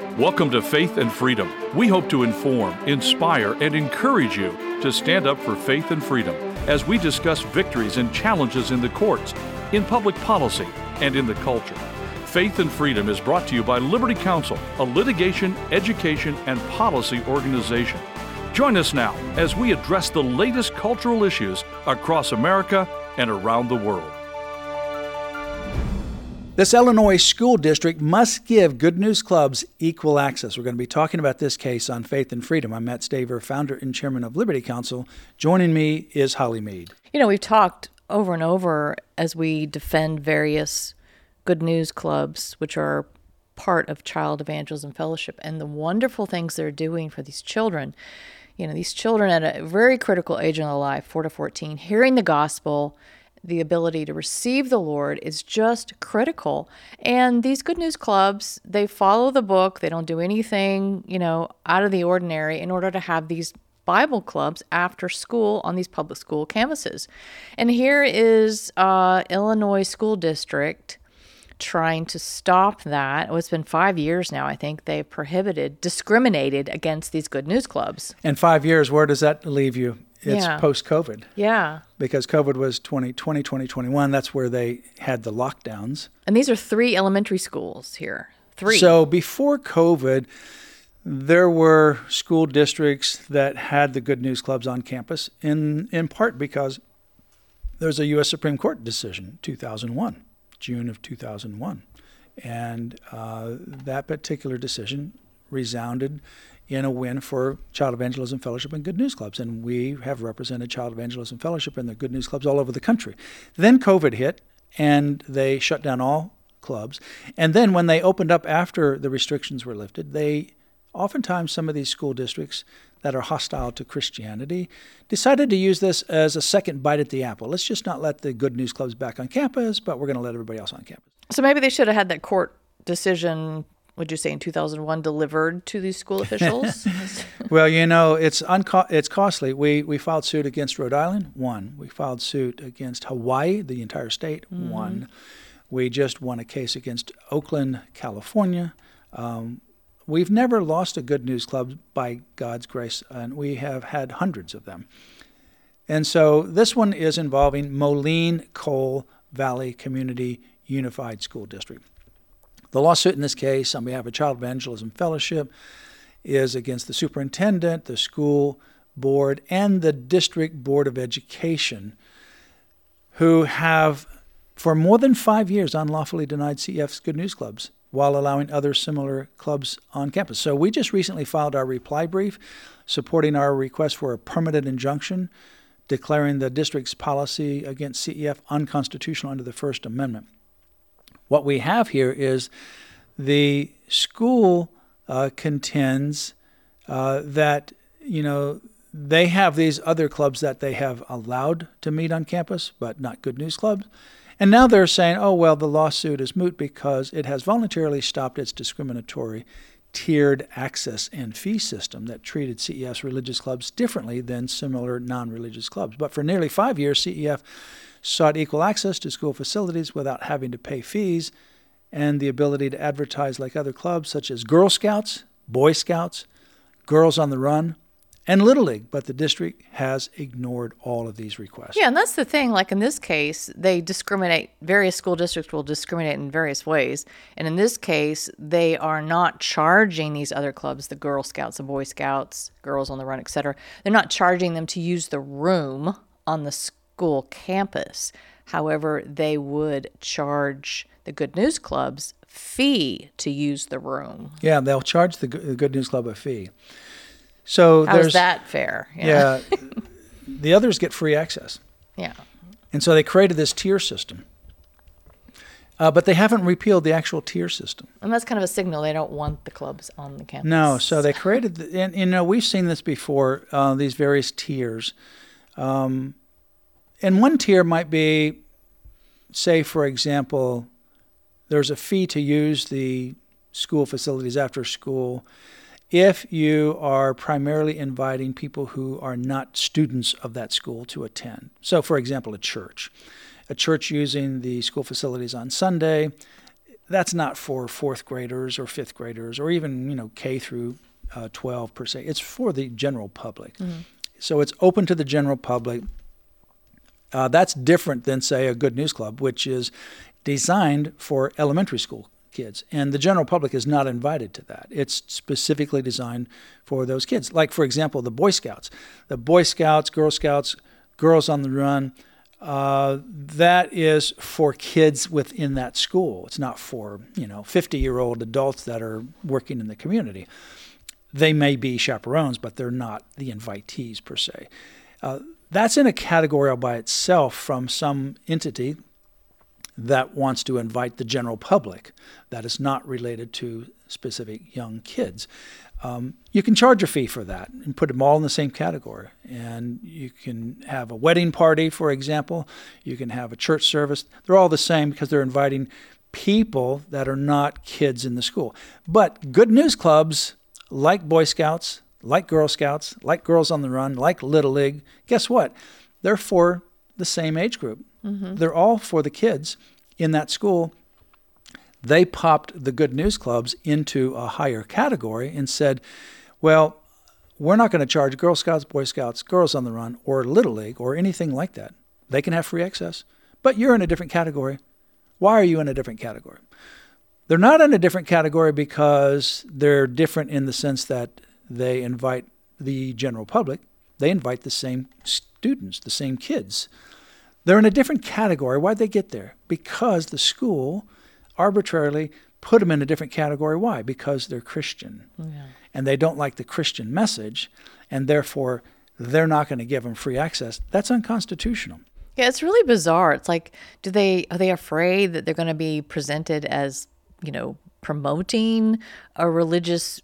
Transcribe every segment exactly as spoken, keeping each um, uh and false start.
Welcome to Faith and Freedom. We hope to inform, inspire, and encourage you to stand up for faith and freedom as we discuss victories and challenges in the courts, in public policy, and in the culture. Faith and Freedom is brought to you by Liberty Counsel, a litigation, education, and policy organization. Join us now as we address the latest cultural issues across America and around the world. This Illinois school district must give Good News Clubs equal access. We're going to be talking about this case on Faith and Freedom. I'm Matt Staver, founder and chairman of Liberty Counsel. Joining me is Holly Mead. You know, we've talked over and over as we defend various Good News Clubs, which are part of Child Evangelism Fellowship, and the wonderful things they're doing for these children. You know, these children at a very critical age in their life, four to fourteen, hearing the gospel, the ability to receive the Lord is just critical. And these Good News Clubs, they follow the book. They don't do anything, you know, out of the ordinary in order to have these Bible clubs after school on these public school campuses. And here is uh, Illinois School District trying to stop that. Oh, it's been five years now, I think. They've prohibited, discriminated against these Good News Clubs. In five years, where does that leave you? It's yeah. post-COVID. Yeah. Because COVID was twenty twenty, twenty twenty-one. That's where they had the lockdowns. And these are three elementary schools here. Three. So before COVID, there were school districts that had the Good News Clubs on campus, in, in part because there's a U S Supreme Court decision, two thousand one, June of two thousand one. And uh, that particular decision resounded in a win for Child Evangelism Fellowship and Good News Clubs. And we have represented Child Evangelism Fellowship and the Good News Clubs all over the country. Then COVID hit, and they shut down all clubs. And then when they opened up after the restrictions were lifted, they oftentimes, some of these school districts that are hostile to Christianity decided to use this as a second bite at the apple. Let's just not let the Good News Clubs back on campus, but we're going to let everybody else on campus. So maybe they should have had that court decision, would you say, in two thousand one, delivered to these school officials? Well, you know, it's unco- it's costly. We we filed suit against Rhode Island, one. We filed suit against Hawaii, the entire state, mm-hmm. one. We just won a case against Oakland, California. Um, we've never lost a Good News Club by God's grace, and we have had hundreds of them. And so this one is involving Moline Coal Valley Community Unified School District. The lawsuit in this case, on behalf of Child Evangelism Fellowship, is against the superintendent, the school board, and the district board of education, who have, for more than five years, unlawfully denied C E F's Good News Clubs while allowing other similar clubs on campus. So we just recently filed our reply brief supporting our request for a permanent injunction declaring the district's policy against C E F unconstitutional under the First Amendment. What we have here is the school uh, contends uh, that, you know, they have these other clubs that they have allowed to meet on campus, but not Good News Clubs. And now they're saying, oh, well, the lawsuit is moot because it has voluntarily stopped its discriminatory tiered access and fee system that treated C E F's religious clubs differently than similar non-religious clubs. But for nearly five years, C E F sought equal access to school facilities without having to pay fees and the ability to advertise like other clubs such as Girl Scouts, Boy Scouts, Girls on the Run, and Little League. But the district has ignored all of these requests. Yeah, and that's the thing. Like in this case, they discriminate. Various school districts will discriminate in various ways. And in this case, they are not charging these other clubs, the Girl Scouts, the Boy Scouts, Girls on the Run, et cetera. They're not charging them to use the room on the school school campus. However, they would charge the Good News Clubs fee to use the room. Yeah, they'll charge the Good News Club a fee. So How there's is that fair? Yeah, yeah the others get free access. Yeah. And so they created this tier system. Uh, but they haven't repealed the actual tier system. And that's kind of a signal they don't want the clubs on the campus. No, so they created, the, and you know, we've seen this before, uh, these various tiers. Um, and one tier might be, say, for example, there's a fee to use the school facilities after school if you are primarily inviting people who are not students of that school to attend. So, for example, a church. A church using the school facilities on Sunday, that's not for fourth graders or fifth graders or even, you know, K through uh, twelve per se. It's for the general public. Mm-hmm. So it's open to the general public. Uh, that's different than, say, a Good News Club, which is designed for elementary school kids. And the general public is not invited to that. It's specifically designed for those kids. Like, for example, the Boy Scouts. The Boy Scouts, Girl Scouts, Girls on the Run, uh, that is for kids within that school. It's not for, you know, fifty-year-old adults that are working in the community. They may be chaperones, but they're not the invitees per se. Uh, that's in a category all by itself from some entity that wants to invite the general public. That is not related to specific young kids. Um, you can charge a fee for that and put them all in the same category. And you can have a wedding party, for example. You can have a church service. They're all the same because they're inviting people that are not kids in the school. But Good News Clubs, like Boy Scouts, like Girl Scouts, like Girls on the Run, like Little League, guess what? They're for the same age group. Mm-hmm. They're all for the kids in that school. They popped the Good News Clubs into a higher category and said, well, we're not going to charge Girl Scouts, Boy Scouts, Girls on the Run, or Little League, or anything like that. They can have free access. But you're in a different category. Why are you in a different category? They're not in a different category because they're different in the sense that they invite the general public. They invite the same students, the same kids. They're in a different category. Why'd they get there? Because the school arbitrarily put them in a different category. Why? Because they're Christian. Yeah. And they don't like the Christian message, and therefore they're not going to give them free access. That's unconstitutional. Yeah, it's really bizarre. It's like, do they are they afraid that they're going to be presented as, you know, promoting a religious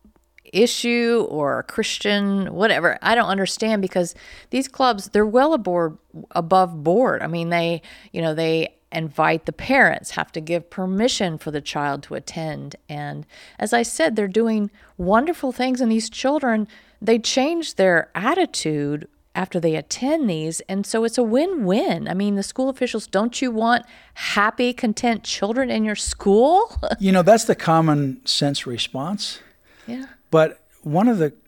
issue or a Christian, whatever? I don't understand, because these clubs, they're well aboard, above board. I mean, they, you know, they invite the parents, have to give permission for the child to attend. And as I said, they're doing wonderful things, and these children, they change their attitude after they attend these. And so it's a win-win. I mean, the school officials, don't you want happy, content children in your school? You know, that's the common sense response. Yeah. But one of the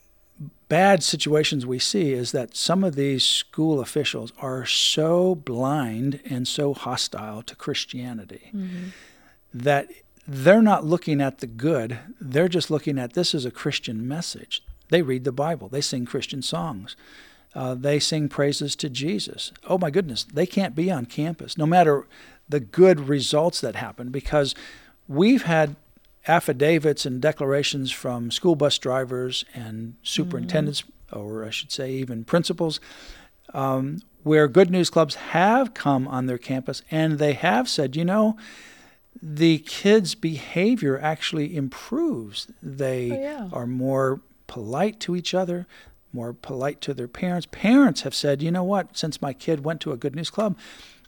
bad situations we see is that some of these school officials are so blind and so hostile to Christianity mm-hmm. that they're not looking at the good. They're just looking at, this is a Christian message. They read the Bible. They sing Christian songs. Uh, they sing praises to Jesus. Oh my goodness, they can't be on campus, no matter the good results that happen, because we've had affidavits and declarations from school bus drivers and superintendents, mm-hmm. or I should say even principals, um, where Good News Clubs have come on their campus and they have said, you know, the kids' behavior actually improves. They oh, yeah. are more polite to each other, more polite to their parents. Parents have said, you know what, since my kid went to a Good News Club,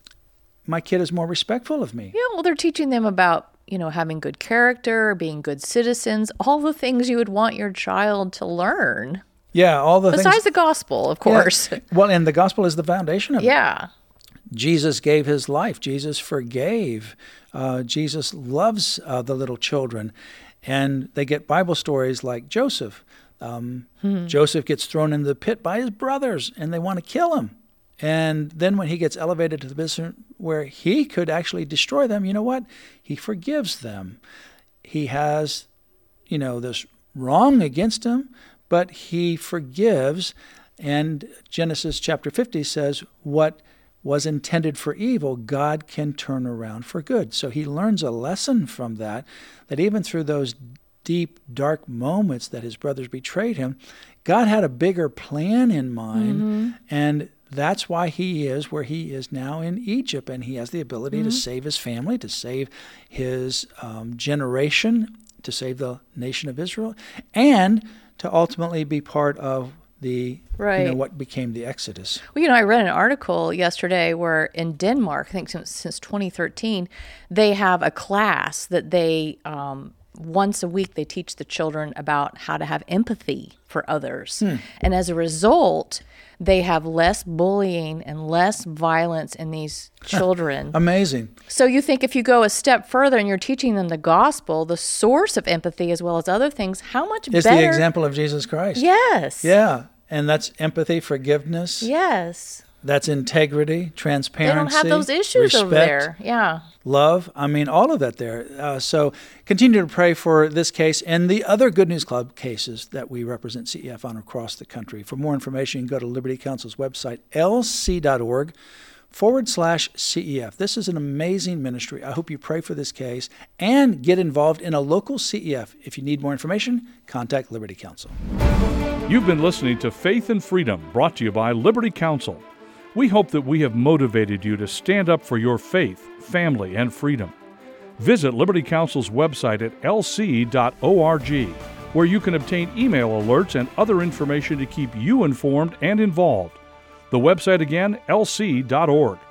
my kid is more respectful of me. Yeah, well, they're teaching them about, you know, having good character, being good citizens, all the things you would want your child to learn. Yeah, all the Besides things. Besides the gospel, of course. Yeah. Well, and the gospel is the foundation of yeah. it. Jesus gave his life. Jesus forgave. Uh, Jesus loves uh, the little children. And they get Bible stories like Joseph. Um, hmm. Joseph gets thrown into the pit by his brothers, and they want to kill him. And then when he gets elevated to the position where he could actually destroy them, you know what? He forgives them. He has, you know, this wrong against him, but he forgives. And Genesis chapter fifty says, what was intended for evil, God can turn around for good. So he learns a lesson from that, that even through those deep, dark moments that his brothers betrayed him, God had a bigger plan in mind. Mm-hmm. And that's why he is where he is now in Egypt, and he has the ability mm-hmm. to save his family, to save his um, generation, to save the nation of Israel, and to ultimately be part of the right. you know, what became the Exodus. Well, you know, I read an article yesterday where in Denmark, I think since, since twenty thirteen, they have a class that they um, once a week they teach the children about how to have empathy for others. Hmm. And as a result, they have less bullying and less violence in these children. Amazing. So you think if you go a step further and you're teaching them the gospel, the source of empathy as well as other things, how much It's better? the example of Jesus Christ. Yes. Yeah. And that's empathy, forgiveness. Yes. That's integrity, transparency. They don't have those issues respect, over there. Yeah. Love. I mean, all of that there. Uh, so continue to pray for this case and the other Good News Club cases that we represent C E F on across the country. For more information, you can go to Liberty Counsel's website, lc.org forward slash CEF. This is an amazing ministry. I hope you pray for this case and get involved in a local C E F. If you need more information, contact Liberty Counsel. You've been listening to Faith and Freedom, brought to you by Liberty Counsel. We hope that we have motivated you to stand up for your faith, family, and freedom. Visit Liberty Counsel's website at l c dot org, where you can obtain email alerts and other information to keep you informed and involved. The website again, l c dot org.